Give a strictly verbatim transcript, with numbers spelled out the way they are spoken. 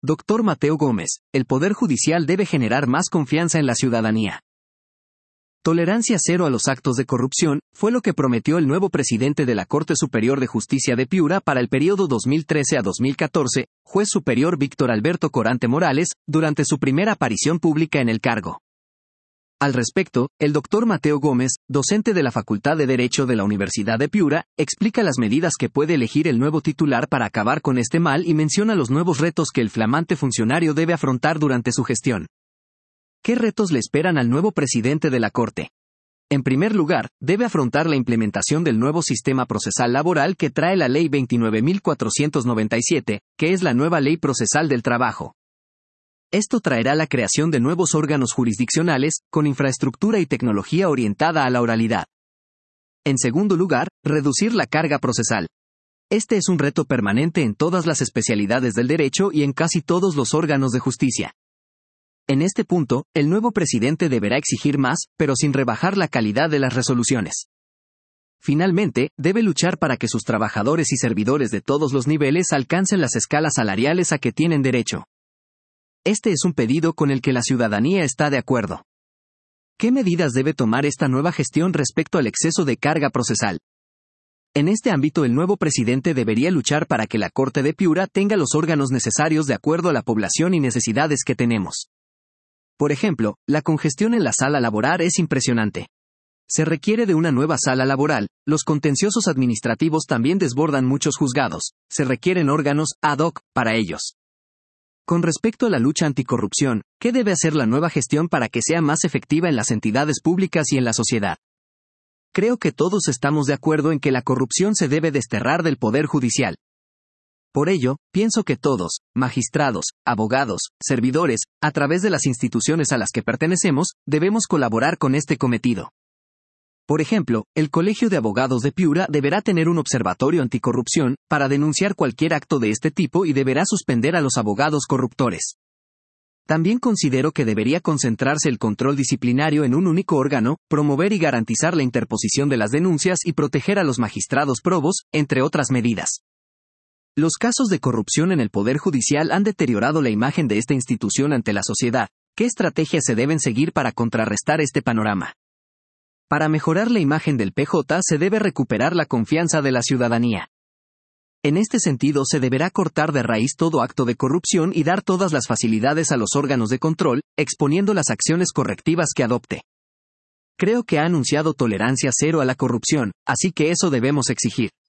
doctor Mateo Gómez, el Poder Judicial debe generar más confianza en la ciudadanía. Tolerancia cero a los actos de corrupción, fue lo que prometió el nuevo presidente de la Corte Superior de Justicia de Piura para el periodo dos mil trece a dos mil catorce, juez superior Víctor Alberto Corante Morales, durante su primera aparición pública en el cargo. Al respecto, el doctor Mateo Gómez, docente de la Facultad de Derecho de la Universidad de Piura, explica las medidas que puede elegir el nuevo titular para acabar con este mal y menciona los nuevos retos que el flamante funcionario debe afrontar durante su gestión. ¿Qué retos le esperan al nuevo presidente de la Corte? En primer lugar, debe afrontar la implementación del nuevo sistema procesal laboral que trae la Ley veintinueve mil cuatrocientos noventa y siete, que es la nueva Ley Procesal del Trabajo. Esto traerá la creación de nuevos órganos jurisdiccionales, con infraestructura y tecnología orientada a la oralidad. En segundo lugar, reducir la carga procesal. Este es un reto permanente en todas las especialidades del derecho y en casi todos los órganos de justicia. En este punto, el nuevo presidente deberá exigir más, pero sin rebajar la calidad de las resoluciones. Finalmente, debe luchar para que sus trabajadores y servidores de todos los niveles alcancen las escalas salariales a que tienen derecho. Este es un pedido con el que la ciudadanía está de acuerdo. ¿Qué medidas debe tomar esta nueva gestión respecto al exceso de carga procesal? En este ámbito, el nuevo presidente debería luchar para que la Corte de Piura tenga los órganos necesarios de acuerdo a la población y necesidades que tenemos. Por ejemplo, la congestión en la sala laboral es impresionante. Se requiere de una nueva sala laboral, los contenciosos administrativos también desbordan muchos juzgados, se requieren órganos ad hoc para ellos. Con respecto a la lucha anticorrupción, ¿qué debe hacer la nueva gestión para que sea más efectiva en las entidades públicas y en la sociedad? Creo que todos estamos de acuerdo en que la corrupción se debe desterrar del Poder Judicial. Por ello, pienso que todos, magistrados, abogados, servidores, a través de las instituciones a las que pertenecemos, debemos colaborar con este cometido. Por ejemplo, el Colegio de Abogados de Piura deberá tener un observatorio anticorrupción, para denunciar cualquier acto de este tipo y deberá suspender a los abogados corruptores. También considero que debería concentrarse el control disciplinario en un único órgano, promover y garantizar la interposición de las denuncias y proteger a los magistrados probos, entre otras medidas. Los casos de corrupción en el Poder Judicial han deteriorado la imagen de esta institución ante la sociedad. ¿Qué estrategias se deben seguir para contrarrestar este panorama? Para mejorar la imagen del P J se debe recuperar la confianza de la ciudadanía. En este sentido se deberá cortar de raíz todo acto de corrupción y dar todas las facilidades a los órganos de control, exponiendo las acciones correctivas que adopte. Creo que ha anunciado tolerancia cero a la corrupción, así que eso debemos exigir.